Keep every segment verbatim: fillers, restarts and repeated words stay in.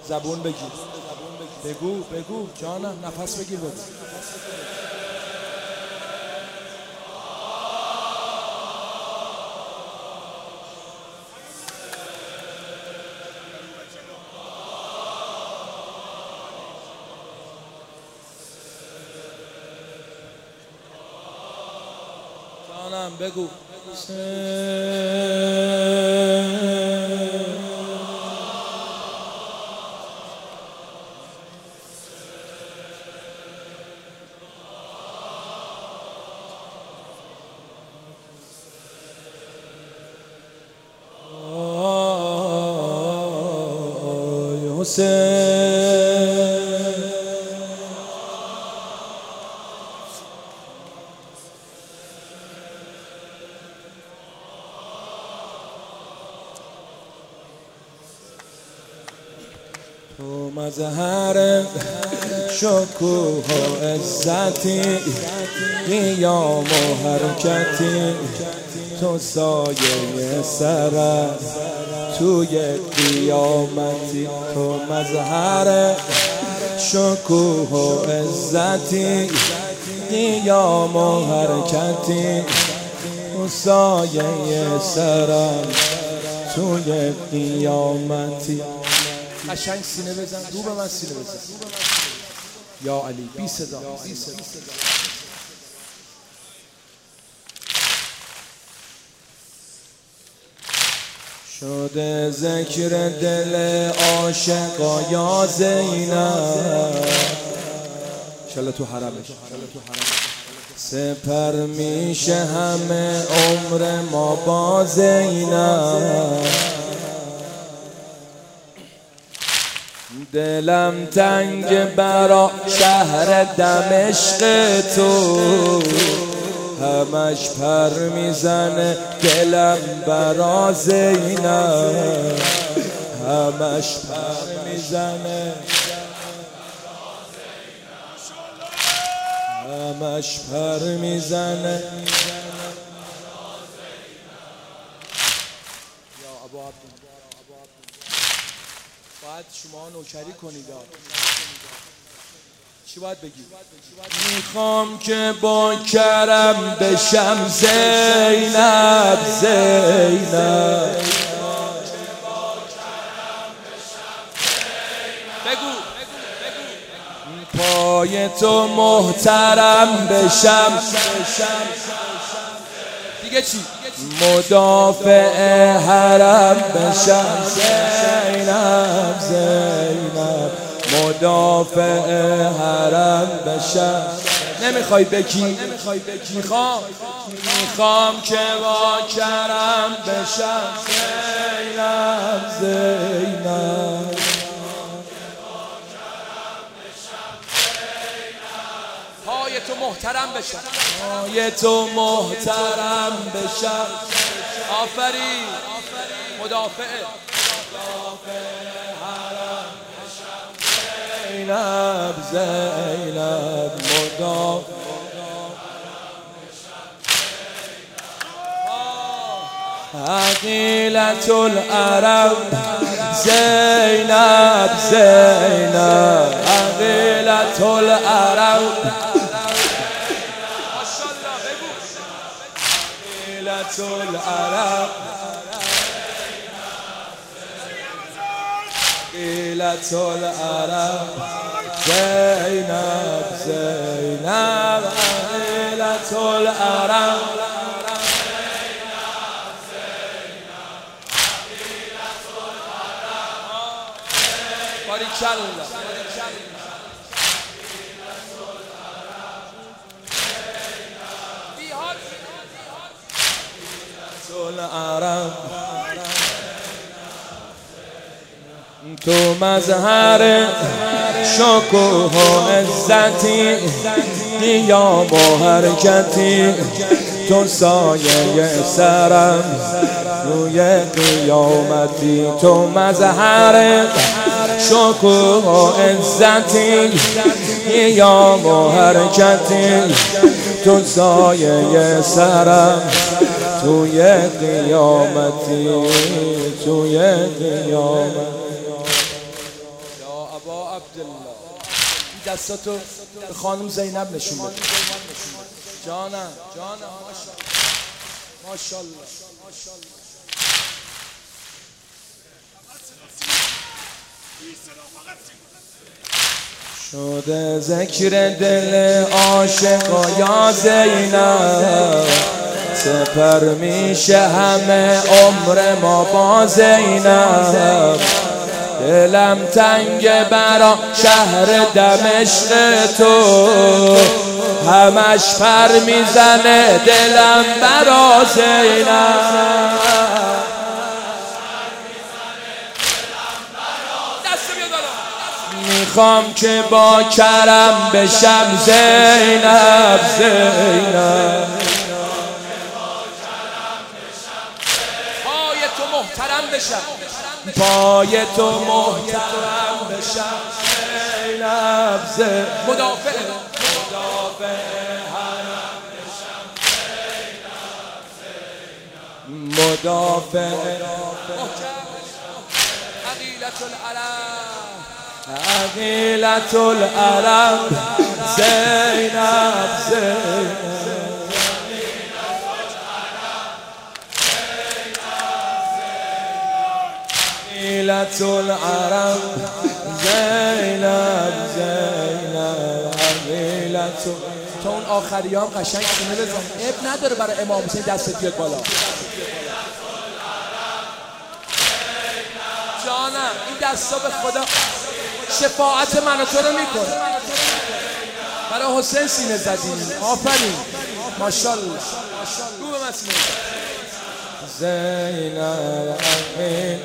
زبون بگیر، بگو بگو جانم، نفس بگیر بگو. جانم بگو. تو مظهر شکوه و عزتی، قیام و حرکتی، تو سایه سرم توی قیامتی. تو مظهر شکوه و عزتی، قیام و حرکتی، تو سایه سرم توی قیامتی. قشنگ سینه بزن، رو به من سینه بزن. یا علی بی صدا، بی صدا. شده ذکر دل عاشقا یا زینب، انشالله تو حرمش سپر میشه همه عمر ما با زینب. دلم تنگ برا شهر دمشق تو، همش پر میزنه دلم برا زینب، همش پر میزنه، همش پر میزنه. یا ابو عبد باید شما نوکری کنید. چی باید بگید؟ میخوام که با کرم بشم زینب، زینب بگو پای تو محترم بشم. دیگه چی؟ مدافع حرم بشم زینب، زینب مدافع حرم بشم. نمیخوای بکی؟ میخوام میخوام که با کرم بشم زینب، زینب پای تو محترم بشم، پای تو محترم بشم. آفرین مدافع حرم بشم زینب، زینب مدافع عقیلة العرب زینب، زینب عقیلة العرب العرب قيلة العرب زينب، زينب قيلة العرب بارك الله. العرب تو مظهر شکوه و عزتی، قیام و حرکتی، تو سایه سرم روی قیامتی. تو مظهر شکوه و عزتی، قیام و حرکتی، تو سایه سرم توی قیامتی، توی قیامت. این دستاتو به خانم زینب نشون بده. جانم جانم ماشاءالله ماشاءالله. شده ذکر دل عاشقا یا زینب، سپر میشه همه عمر ما با زینب. دلم تنگ برا شهر دمشق تو، همش پر میزنه دلم برا زینب. میخوام که با کرم بشم زینب زینب. پای تو محترم بشم، پای تو محترم بشم زینب زینب. مدافع مدافع حرم بشم زینب زینب. مدافع عقیلة العرب، عقیلة العرب زینب زینب. عقیلة العرب زینب زینب. عقیلة. تو اون آخری هم قشنگ سینه بزن، اب نداره برای امام حسین دستت بیاد بالا. جانم این دستا به خدا شفاعت من و تو رو میکنه. برای حسین سینه زدیم. آفرین ماشاءالله. رو به مسینه زینب. امین.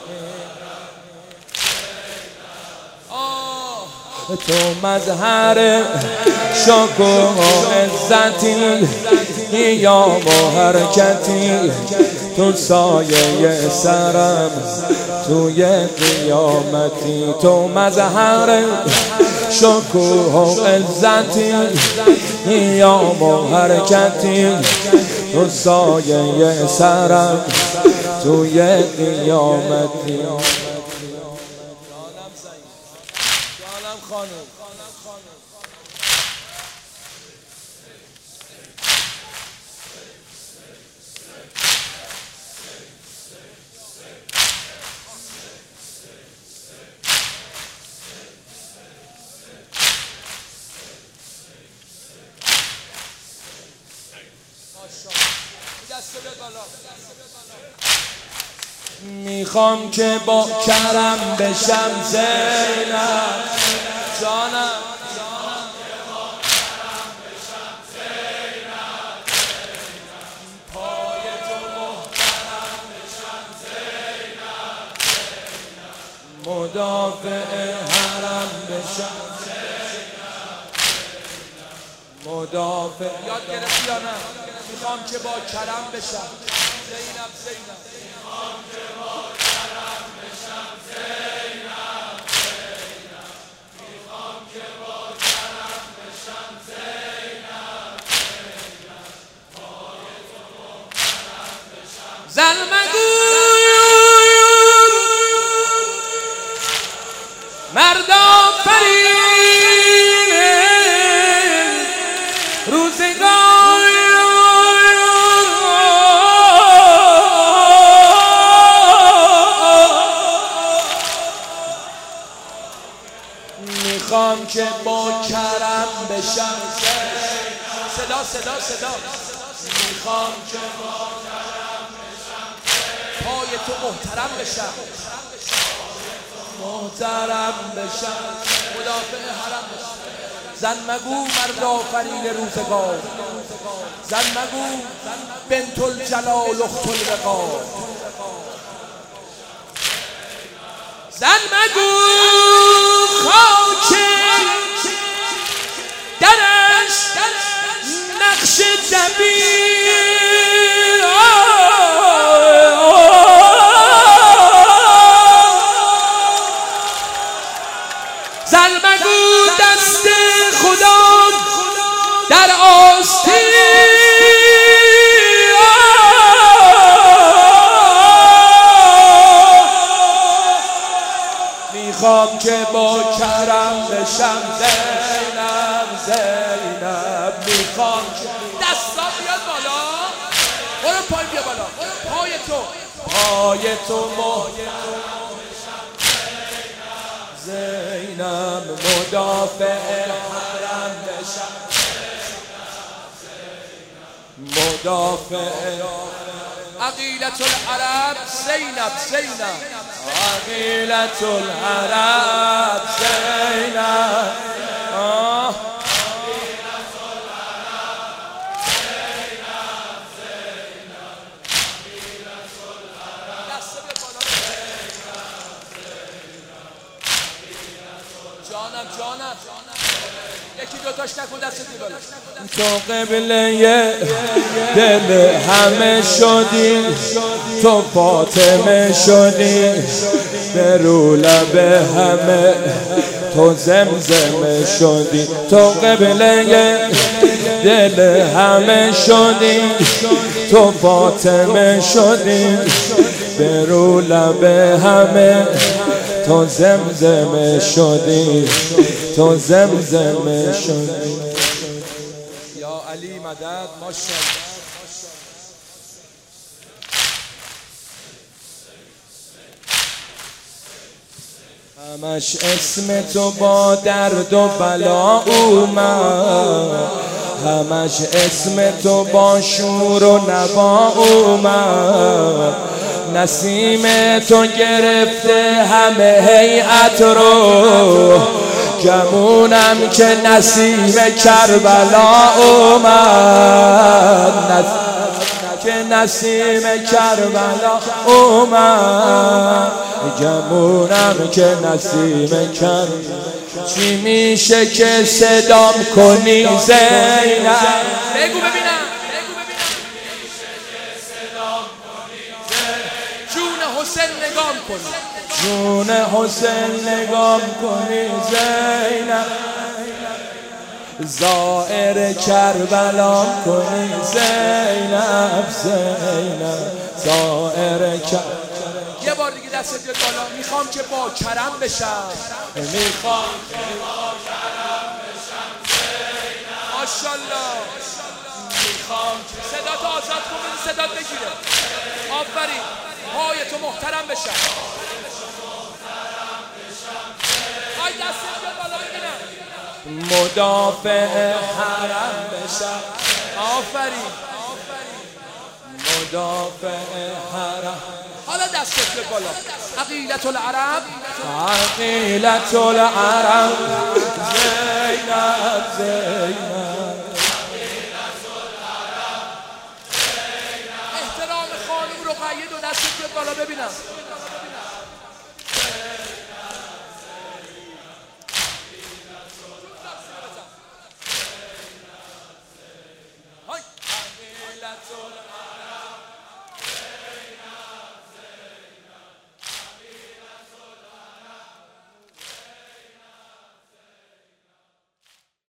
تو مظهر شکوه و عزتی، قیام و حرکتی، تو سایه سرم توی قیامتی. تو مظهر شکوه و عزتی، قیام و حرکتی، تو سایه سرم توی قیامتی. خانم میخوام که با کرم بشم زینب. جانم پای تو محترم بشم زینب زینب. مدافع حرم بشم زینب زینب. مدافع. یاد گرفتی یا نه؟ میخوام که با کرم بشم زینب زینب. میخوام که با کرم بشم زینب زینب. میخوام که با کرم بشم زینب زینب. پای تو محترم بشم. زن مگو مرد آفرین روزگار. میخوام که با کرم بشم. صدا صدا صدا. میخوام که با کرم بشم. پای تو محترم بشم، محترم بشم. مدافع حرم بشم. زن مگو مرد آفرین روزگار، زن مگو بنت الجلال اخت الوقار. زن مگو خاک درش نقش جبین. زن مگو دست خدا در آستین. میخوام که با کرم بشم زینب زینب میخوام دستا بیاد بالا برو پای بیا بالا پای تو پای تو زینب مدافع حرم بشم مدافع عقیلة العرب زینب زینب عقیلة العرب زینب آه جانم جانم یکی دوتاش نکن دست دیبالا تو قبله دل همه شدی تو فاطمه شدی به رو لب همه تو زمزمه شدی تو قبله دل همه شدی تو فاطمه شدی به رو لب همه تو زمزمه شدی تو زمزمه شدی یا علی مدد ماشاءالله همش اسم تو با درد و بلا اومد همش اسم تو با شور و نوا اومد نسیم تو گرفته همه هیئت رو گمونم که نسیم کربلا اومد که نسیم کربلا اومد گمونم که نسیم کربلا چی میشه که صدام کنی زینب بگو ببینم حسین نگام کنی جون حسین نگام کنی زینب زائر کربلا کنی زینب زینب زائر کربلا یه بار دیگه دست بیاد بالا میخوام که با کرم بشم میخوام که با کرم بشم زینب ماشاءالله میخوام صدا تو آزاد کن صدا بگیره آفرین پای تو محترم بشم آی دست بیاد بالا ببینم مدافع حرم بشم آفرین مدافع حرم حالا دست بیاد بالا عقیلة العرب عقیلة العرب زینب زینب احترام خانم رقیه دو دست بیاد بالا ببینم